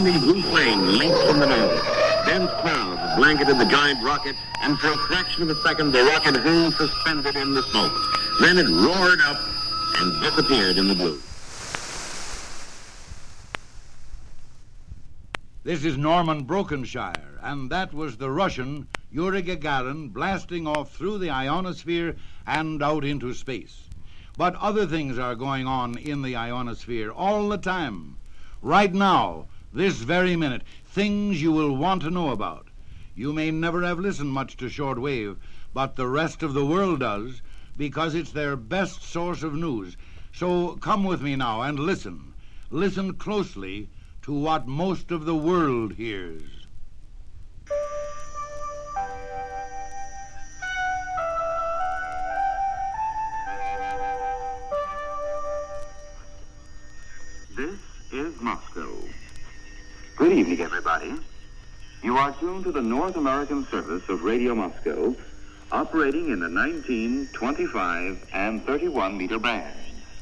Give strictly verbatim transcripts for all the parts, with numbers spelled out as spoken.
tiny blue flame leaped from the nose. Dense clouds blanketed the giant rocket, and for a fraction of a second, the rocket hung suspended in the smoke. Then it roared up and disappeared in the blue. This is Norman Brokenshire, and that was the Russian Yuri Gagarin blasting off through the ionosphere and out into space. But other things are going on in the ionosphere all the time. Right now, this very minute, things you will want to know about. You may never have listened much to shortwave, but the rest of the world does, because it's their best source of news. So come with me now and listen. Listen closely to what most of the world hears. This is Moscow. Good evening, everybody. You are tuned to the North American service of Radio Moscow, operating in the nineteen, twenty-five, and thirty-one meter bands.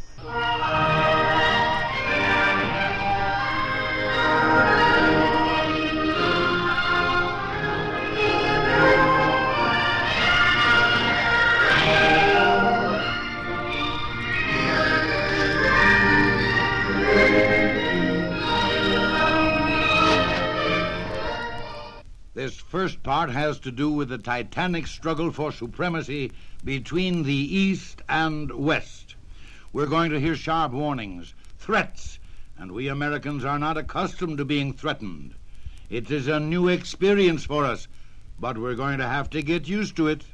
This first part has to do with the titanic struggle for supremacy between the East and West. We're going to hear sharp warnings, threats, and we Americans are not accustomed to being threatened. It is a new experience for us, but we're going to have to get used to it.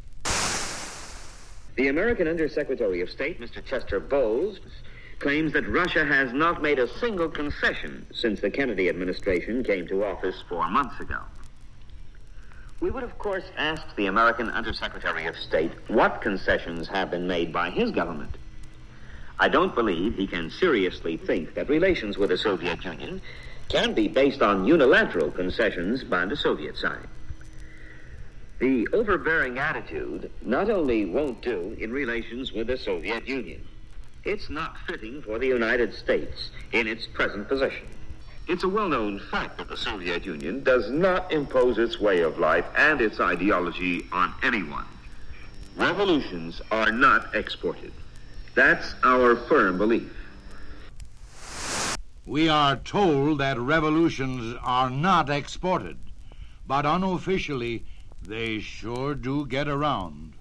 The American Undersecretary of State, Mister Chester Bowles, claims that Russia has not made a single concession since the Kennedy administration came to office four months ago. We would, of course, ask the American Undersecretary of State what concessions have been made by his government. I don't believe he can seriously think that relations with the Soviet Union can be based on unilateral concessions by the Soviet side. The overbearing attitude not only won't do in relations with the Soviet Union, it's not fitting for the United States in its present position. It's a well-known fact that the Soviet Union does not impose its way of life and its ideology on anyone. Revolutions are not exported. That's our firm belief. We are told that revolutions are not exported, but unofficially, they sure do get around.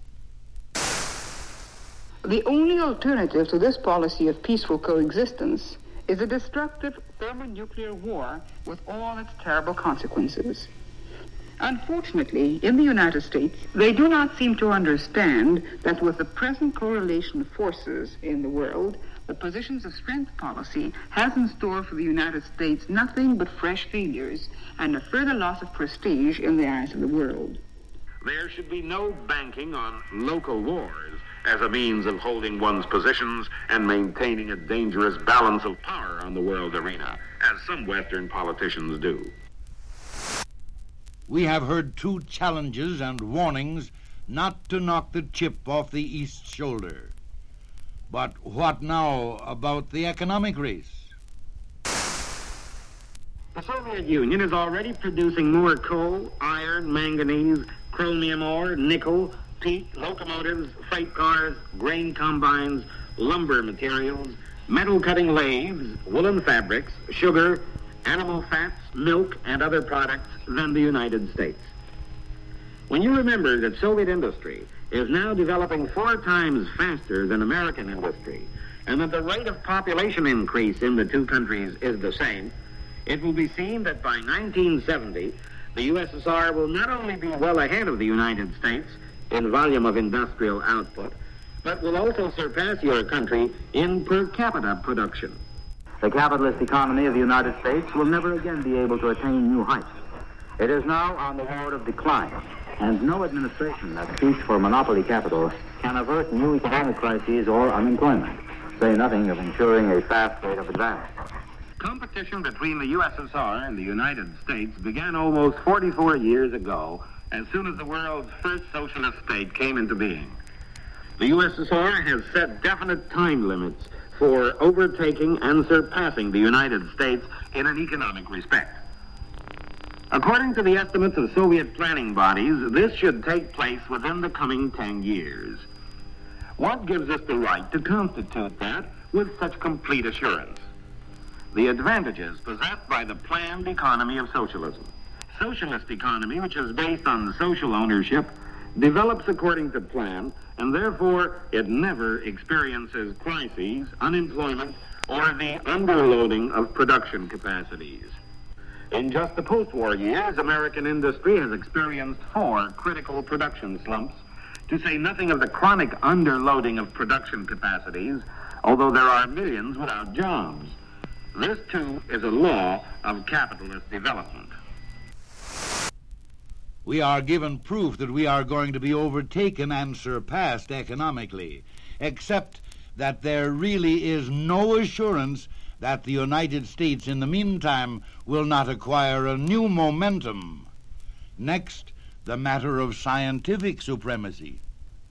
The only alternative to this policy of peaceful coexistence is a destructive thermonuclear war with all its terrible consequences. Unfortunately, in the United States, they do not seem to understand that with the present correlation of forces in the world, the positions of strength policy has in store for the United States nothing but fresh failures and a further loss of prestige in the eyes of the world. There should be no banking on local wars as a means of holding one's positions and maintaining a dangerous balance of power on the world arena, as some Western politicians do. We have heard two challenges and warnings not to knock the chip off the East's shoulder. But what now about the economic race? The Soviet Union is already producing more coal, iron, manganese, chromium ore, nickel, peat, locomotives, freight cars, grain combines, lumber materials, metal-cutting lathes, woolen fabrics, sugar, animal fats, milk, and other products than the United States. When you remember that Soviet industry is now developing four times faster than American industry, and that the rate of population increase in the two countries is the same, it will be seen that by nineteen seventy, the U S S R will not only be well ahead of the United States in volume of industrial output, but will also surpass your country in per capita production. The capitalist economy of the United States will never again be able to attain new heights. It is now on the road of decline, and no administration that seeks for monopoly capital can avert new economic crises or unemployment, say nothing of ensuring a fast rate of advance. Competition between the U S S R and the United States began almost forty-four years ago, as soon as the world's first socialist state came into being. The U S S R has set definite time limits for overtaking and surpassing the United States in an economic respect. According to the estimates of Soviet planning bodies, this should take place within the coming ten years. What gives us the right to constitute that with such complete assurance? The advantages possessed by the planned economy of socialism. Socialist economy, which is based on social ownership, develops according to plan, and therefore it never experiences crises, unemployment, or the underloading of production capacities. In just the post-war years, American industry has experienced four critical production slumps, to say nothing of the chronic underloading of production capacities, although there are millions without jobs. This, too, is a law of capitalist development. We are given proof that we are going to be overtaken and surpassed economically, except that there really is no assurance that the United States in the meantime will not acquire a new momentum. Next, the matter of scientific supremacy.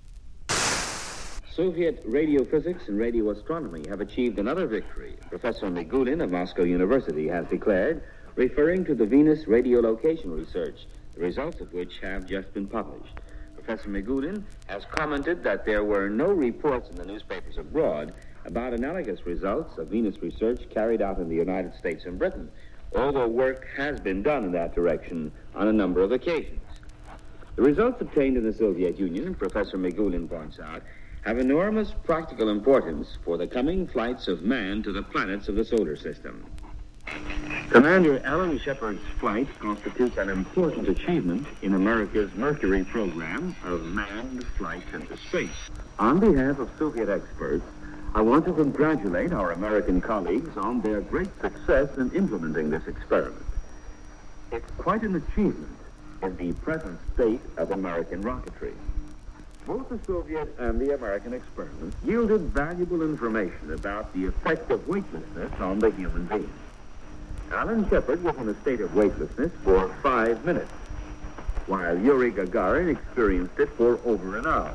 Soviet radio physics and radio astronomy have achieved another victory, Professor Migulin of Moscow University has declared, referring to the Venus radiolocation research, the results of which have just been published. Professor Migulin has commented that there were no reports in the newspapers abroad about analogous results of Venus research carried out in the United States and Britain, although work has been done in that direction on a number of occasions. The results obtained in the Soviet Union, Professor Migulin points out, have enormous practical importance for the coming flights of man to the planets of the solar system. Commander Alan Shepard's flight constitutes an important achievement in America's Mercury program of manned flight into space. On behalf of Soviet experts, I want to congratulate our American colleagues on their great success in implementing this experiment. It's quite an achievement in the present state of American rocketry. Both the Soviet and the American experiments yielded valuable information about the effect of weightlessness on the human being. Alan Shepard was in a state of weightlessness for five minutes, while Yuri Gagarin experienced it for over an hour.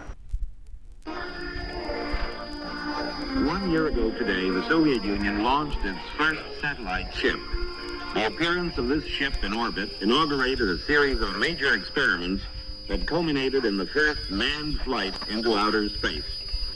One year ago today, the Soviet Union launched its first satellite ship. The appearance of this ship in orbit inaugurated a series of major experiments that culminated in the first manned flight into outer space.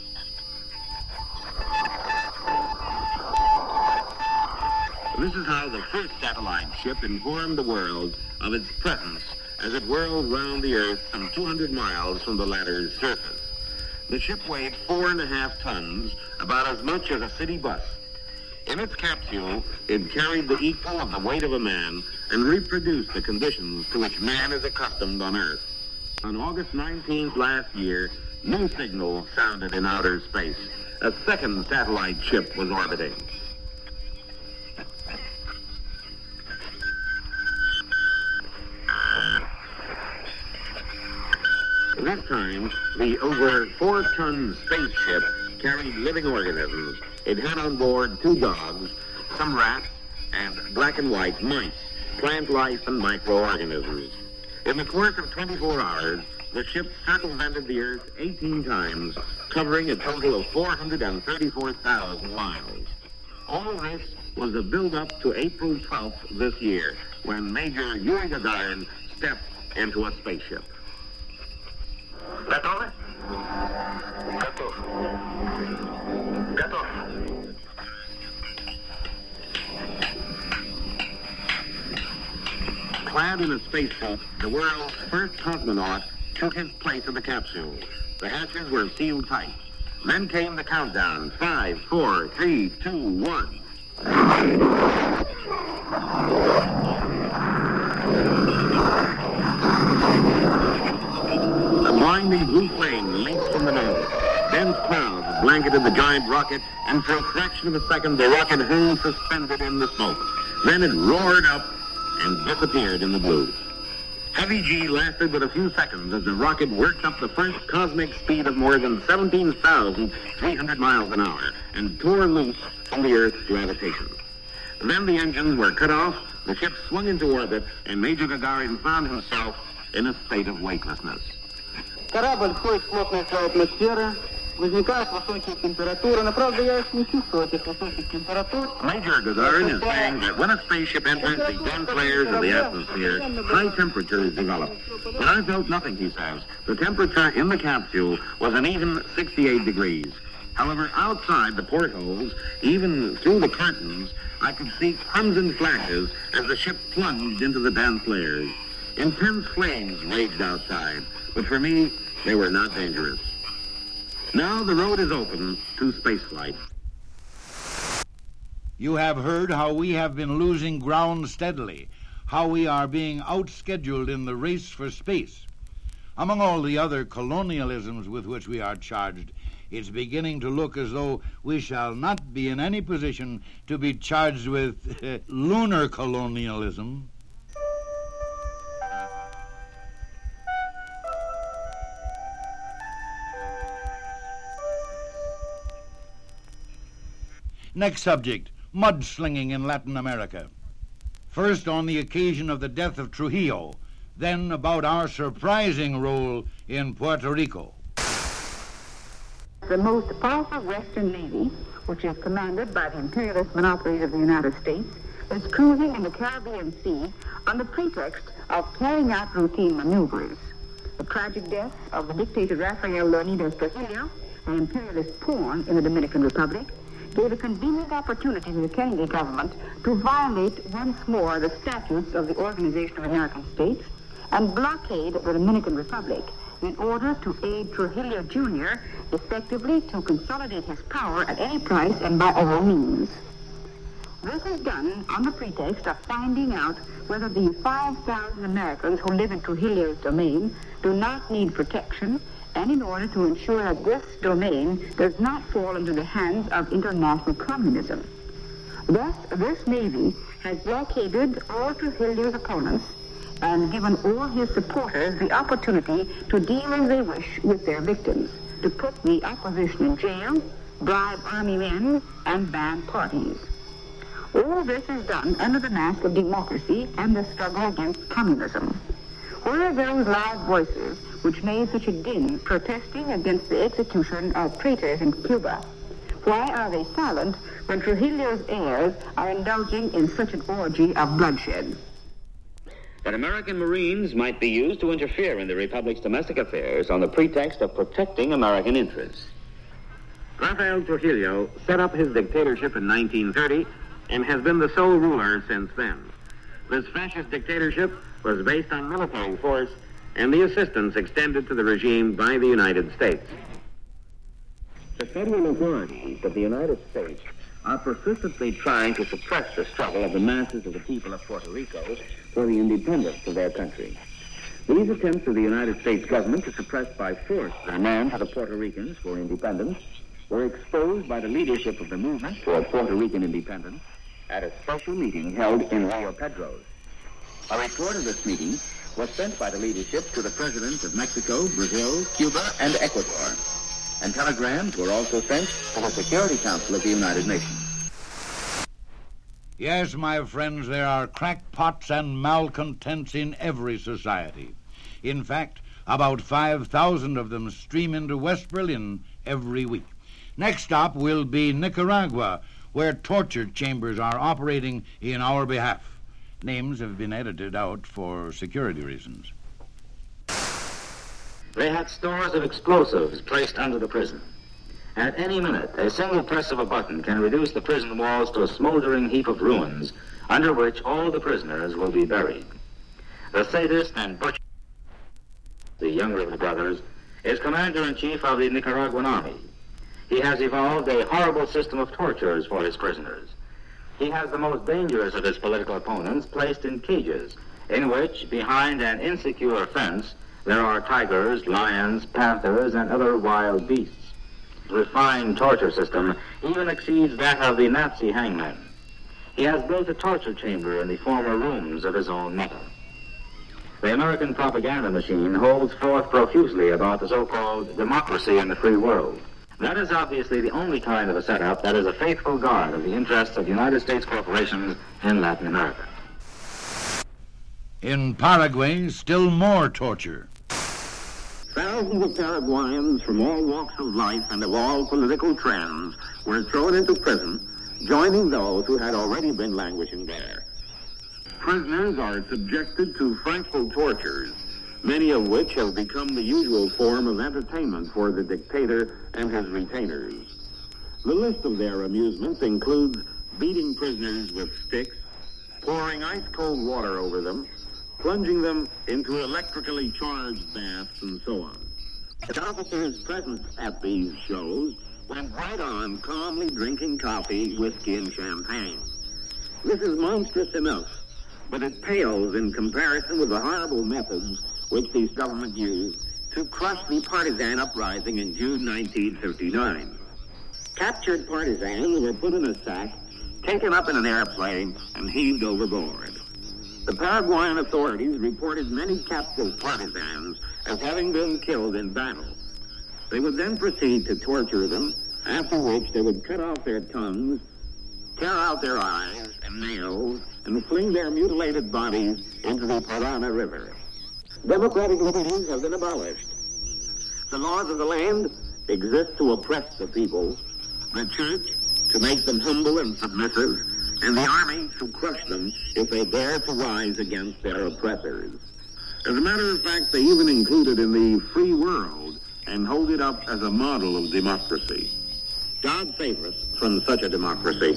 This is how the first satellite ship informed the world of its presence as it whirled round the Earth some two hundred miles from the latter's surface. The ship weighed four and a half tons, about as much as a city bus. In its capsule, it carried the equal of the weight of a man and reproduced the conditions to which man is accustomed on Earth. On August nineteenth last year, new signals sounded in outer space. A second satellite ship was orbiting. This time, the over four-ton spaceship carried living organisms. It had on board two dogs, some rats, and black and white mice, plant life and microorganisms. In the course of twenty-four hours, the ship circumvented the Earth eighteen times, covering a total of four hundred thirty-four thousand miles. All of this was the build-up to April twelfth this year, when Major Yuri Gagarin stepped into a spaceship. Готовы? Готов. Готов. Clad in a spacesuit, the world's first cosmonaut took his place in the capsule. The hatches were sealed tight. Then came the countdown. Five, four, three, two, one. A blinding blue flame leaped from the nose. Dense clouds blanketed the giant rocket, and for a fraction of a second the rocket hung suspended in the smoke. Then it roared up and disappeared in the blue. Heavy G lasted but a few seconds as the rocket worked up the first cosmic speed of more than seventeen thousand three hundred miles an hour and tore loose from the Earth's gravitation. Then the engines were cut off, the ship swung into orbit, and Major Gagarin found himself in a state of weightlessness. Корабль входит в плотный слой атмосферы. возникают высокие температуры, но, правда, я их не чувствую, этих высоких температур. Major Gagarin is saying that when a spaceship enters the dense layers of the atmosphere, high temperatures develop. But I felt nothing, he says. The temperature in the capsule was an even sixty-eight degrees. However, outside the portholes, even through the curtains, I could see crimson flashes as the ship plunged into the dense layers. Intense flames raged outside, but for me, they were not dangerous. Now the road is open to spaceflight. You have heard how we have been losing ground steadily, how we are being outscheduled in the race for space. Among all the other colonialisms with which we are charged, it's beginning to look as though we shall not be in any position to be charged with uh, lunar colonialism. Next subject, mudslinging in Latin America. First on the occasion of the death of Trujillo, then about our surprising role in Puerto Rico. The most powerful Western Navy, which is commanded by the imperialist monopolies of the United States, is cruising in the Caribbean Sea on the pretext of carrying out routine maneuvers. The tragic death of the dictator Rafael Leonidas Trujillo, an imperialist pawn in the Dominican Republic, gave a convenient opportunity to the Kennedy government to violate once more the statutes of the Organization of American States and blockade the Dominican Republic in order to aid Trujillo Junior effectively to consolidate his power at any price and by all means. This is done on the pretext of finding out whether the five thousand Americans who live in Trujillo's domain do not need protection, and in order to ensure that this domain does not fall into the hands of international communism. Thus, this Navy has blockaded all Trujillo's opponents and given all his supporters the opportunity to deal as they wish with their victims, to put the opposition in jail, bribe army men, and ban parties. All this is done under the mask of democracy and the struggle against communism. Where are those loud voices which made such a din protesting against the execution of traitors in Cuba? Why are they silent when Trujillo's heirs are indulging in such an orgy of bloodshed? That American Marines might be used to interfere in the Republic's domestic affairs on the pretext of protecting American interests. Rafael Trujillo set up his dictatorship in nineteen thirty and has been the sole ruler since then. This fascist dictatorship was based on military force and the assistance extended to the regime by the United States. The federal authorities of the United States are persistently trying to suppress the struggle of the masses of the people of Puerto Rico for the independence of their country. These attempts of the United States government to suppress by force the demand of the Puerto Ricans for independence were exposed by the leadership of the movement for Puerto Rican independence at a special meeting held in Rio Pedros. A report of this meeting was sent by the leadership to the presidents of Mexico, Brazil, Cuba, and Ecuador. And telegrams were also sent to the Security Council of the United Nations. Yes, my friends, there are crackpots and malcontents in every society. In fact, about five thousand of them stream into West Berlin every week. Next stop will be Nicaragua, where torture chambers are operating in our behalf. Names have been edited out for security reasons. They had stores of explosives placed under the prison. At any minute, a single press of a button can reduce the prison walls to a smoldering heap of ruins, under which all the prisoners will be buried. The sadist and butcher, the younger of the brothers, is commander-in-chief of the Nicaraguan army. He has evolved a horrible system of tortures for his prisoners. He has the most dangerous of his political opponents placed in cages, in which, behind an insecure fence, there are tigers, lions, panthers, and other wild beasts. The refined torture system even exceeds that of the Nazi hangman. He has built a torture chamber in the former rooms of his own mother. The American propaganda machine holds forth profusely about the so-called democracy in the free world. That is obviously the only kind of a setup that is a faithful guard of the interests of United States corporations in Latin America. In Paraguay, still more torture. Well, Thousands of Paraguayans from all walks of life and of all political trends were thrown into prison, joining those who had already been languishing there. Prisoners are subjected to frightful tortures, many of which have become the usual form of entertainment for the dictator and his retainers. The list of their amusements includes beating prisoners with sticks, pouring ice-cold water over them, plunging them into electrically charged baths, and so on. The officers present at these shows went right on calmly drinking coffee, whiskey, and champagne. This is monstrous enough, but it pales in comparison with the horrible methods which these government used to crush the partisan uprising in June nineteen fifty-nine. Captured partisans were put in a sack, taken up in an airplane, and heaved overboard. The Paraguayan authorities reported many captive partisans as having been killed in battle. They would then proceed to torture them, after which they would cut off their tongues, tear out their eyes and nails, and fling their mutilated bodies into the Parana River. Democratic liberties have been abolished. The laws of the land exist to oppress the people, the church to make them humble and submissive, and the army to crush them if they dare to rise against their oppressors. As a matter of fact, they even include it in the free world and hold it up as a model of democracy. God save us from such a democracy.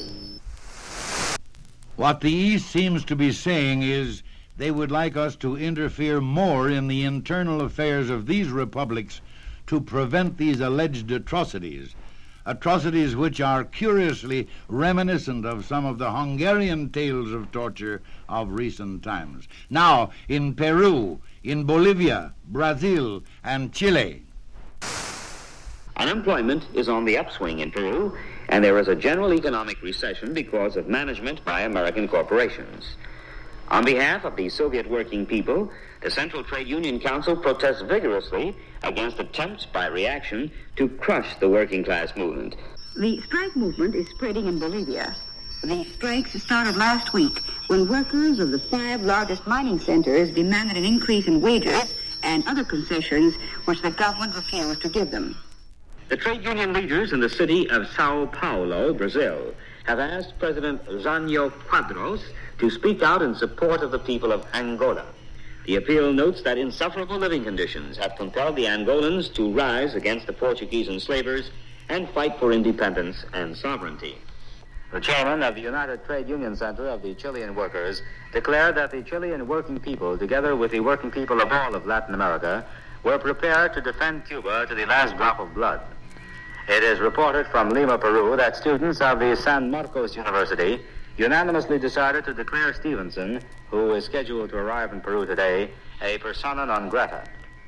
What the East seems to be saying is they would like us to interfere more in the internal affairs of these republics to prevent these alleged atrocities, atrocities which are curiously reminiscent of some of the Hungarian tales of torture of recent times. Now, in Peru, in Bolivia, Brazil, and Chile. Unemployment is on the upswing in Peru, and there is a general economic recession because of management by American corporations. On behalf of the Soviet working people, the Central Trade Union Council protests vigorously against attempts by reaction to crush the working class movement. The strike movement is spreading in Bolivia. The strikes started last week when workers of the five largest mining centers demanded an increase in wages and other concessions which the government refused to give them. The trade union leaders in the city of Sao Paulo, Brazil, have asked President Jânio Quadros to speak out in support of the people of Angola. The appeal notes that insufferable living conditions have compelled the Angolans to rise against the Portuguese enslavers and fight for independence and sovereignty. The chairman of the United Trade Union Center of the Chilean Workers declared that the Chilean working people, together with the working people of all of Latin America, were prepared to defend Cuba to the last drop of blood. It is reported from Lima, Peru, that students of the San Marcos University unanimously decided to declare Stevenson, who is scheduled to arrive in Peru today, a persona non grata.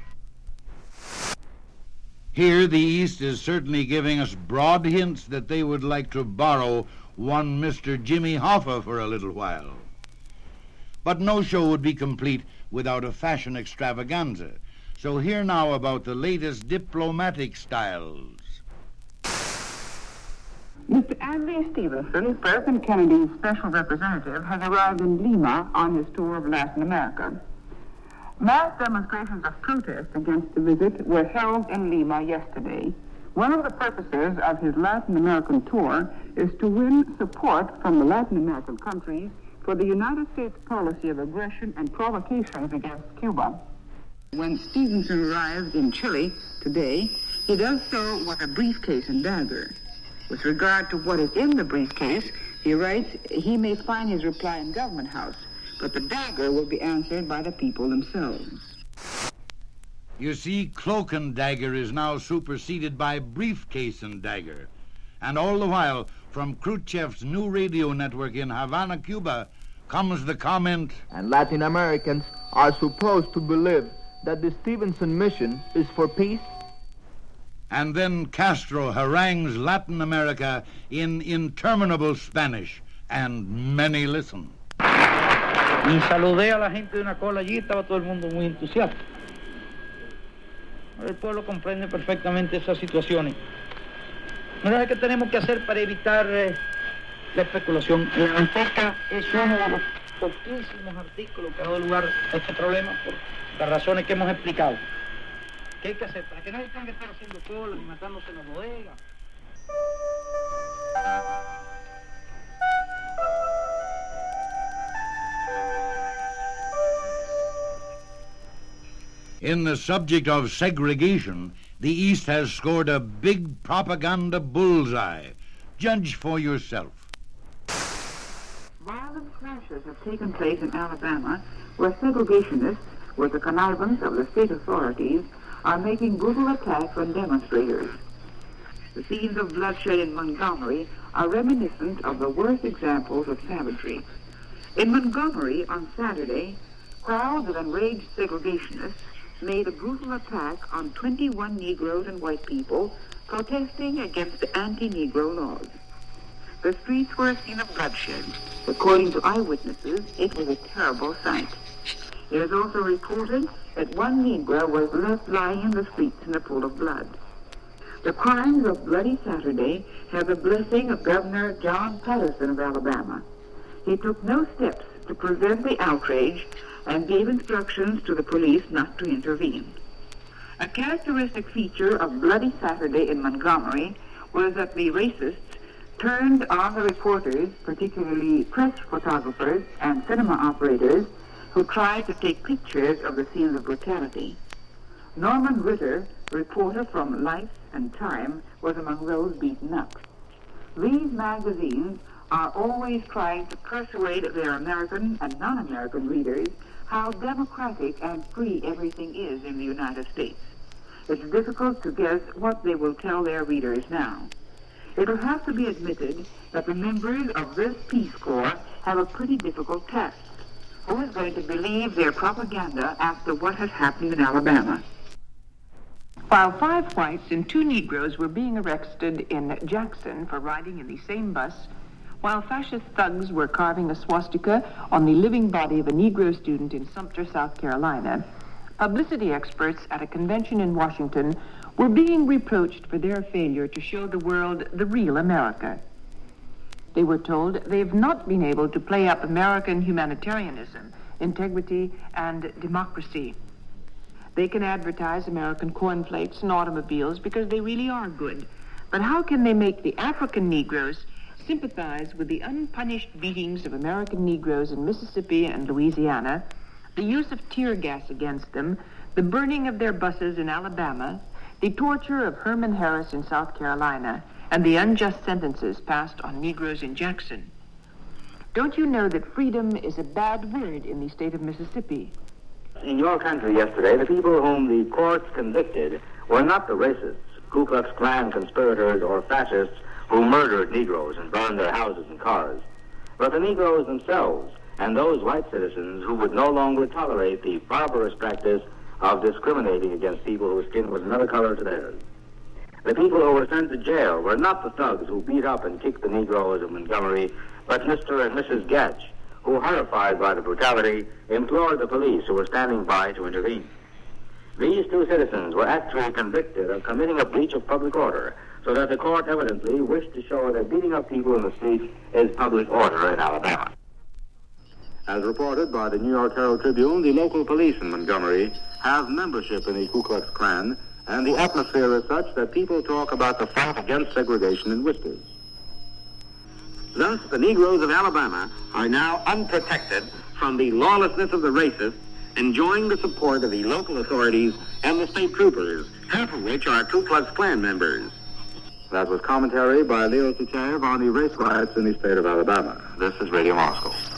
Here the East is certainly giving us broad hints that they would like to borrow one Mister Jimmy Hoffa for a little while. But no show would be complete without a fashion extravaganza. So hear now about the latest diplomatic styles. Mister Adlai Stevenson, President Kennedy's special representative, has arrived in Lima on his tour of Latin America. Mass demonstrations of protest against the visit were held in Lima yesterday. One of the purposes of his Latin American tour is to win support from the Latin American countries for the United States policy of aggression and provocations against Cuba. When Stevenson arrived in Chile today, he does so with a briefcase and dagger. With regard to what is in the briefcase, he writes he may find his reply in Government House, but the dagger will be answered by the people themselves. You see, cloak and dagger is now superseded by briefcase and dagger. And all the while, from Khrushchev's new radio network in Havana, Cuba, comes the comment, and Latin Americans are supposed to believe that the Stevenson mission is for peace. And then Castro harangues Latin America in interminable Spanish, and many listen. Y saludé a la gente de una cola allí, estaba todo el mundo muy entusiasta. El pueblo comprende perfectamente esas situaciones. Mira, ¿qué tenemos que hacer para evitar eh, la especulación? La manteca es uno de los poquísimos artículos que ha dado lugar a este problema por las razones que hemos explicado. ¿Qué hay que hacer para que nadie tenga que estar haciendo cola ni matándose en la bodega? In the subject of segregation, the East has scored a big propaganda bullseye. Judge for yourself. Violent clashes have taken place in Alabama where segregationists, with the connivance of the state authorities, are making brutal attacks on demonstrators. The scenes of bloodshed in Montgomery are reminiscent of the worst examples of savagery. In Montgomery on Saturday, crowds of enraged segregationists made a brutal attack on twenty-one Negroes and white people protesting against the anti-Negro laws. The streets were a scene of bloodshed. According to eyewitnesses, it was a terrible sight. It is also reported that one Negro was left lying in the streets in a pool of blood. The crimes of Bloody Saturday have the blessing of Governor John Patterson of Alabama. He took no steps to prevent the outrage and gave instructions to the police not to intervene. A characteristic feature of Bloody Saturday in Montgomery was that the racists turned on the reporters, particularly press photographers and cinema operators, who tried to take pictures of the scenes of brutality. Norman Ritter, reporter from Life and Time, was among those beaten up. These magazines are always trying to persuade their American and non-American readers how democratic and free everything is in the United States. It's difficult to guess what they will tell their readers now. It will have to be admitted that the members of this Peace Corps have a pretty difficult task. Who is going to believe their propaganda after what has happened in Alabama? While five whites and two Negroes were being arrested in Jackson for riding in the same bus, while fascist thugs were carving a swastika on the living body of a Negro student in Sumter, South Carolina, publicity experts at a convention in Washington were being reproached for their failure to show the world the real America. They were told they've not been able to play up American humanitarianism, integrity, and democracy. They can advertise American cornflakes and automobiles because they really are good. But how can they make the African Negroes sympathize with the unpunished beatings of American Negroes in Mississippi and Louisiana, the use of tear gas against them, the burning of their buses in Alabama, the torture of Herman Harris in South Carolina, and the unjust sentences passed on Negroes in Jackson? Don't you know that freedom is a bad word in the state of Mississippi? In your country yesterday, the people whom the courts convicted were not the racists, Ku Klux Klan conspirators, or fascists who murdered Negroes and burned their houses and cars, but the Negroes themselves and those white citizens who would no longer tolerate the barbarous practice of discriminating against people whose skin was another color to theirs. The people who were sent to jail were not the thugs who beat up and kicked the Negroes of Montgomery, but Mister and Missus Gatch, who, horrified by the brutality, implored the police who were standing by to intervene. These two citizens were actually convicted of committing a breach of public order, so that the court evidently wished to show that beating up people in the street is public order in Alabama. As reported by the New York Herald Tribune, the local police in Montgomery have membership in the Ku Klux Klan, and the atmosphere is such that people talk about the fight against segregation in whispers. Thus, the Negroes of Alabama are now unprotected from the lawlessness of the racists, enjoying the support of the local authorities and the state troopers, half of which are Ku Klux Klan members. That was commentary by Leo Tchaev on the race riots in the state of Alabama. This is Radio Moscow.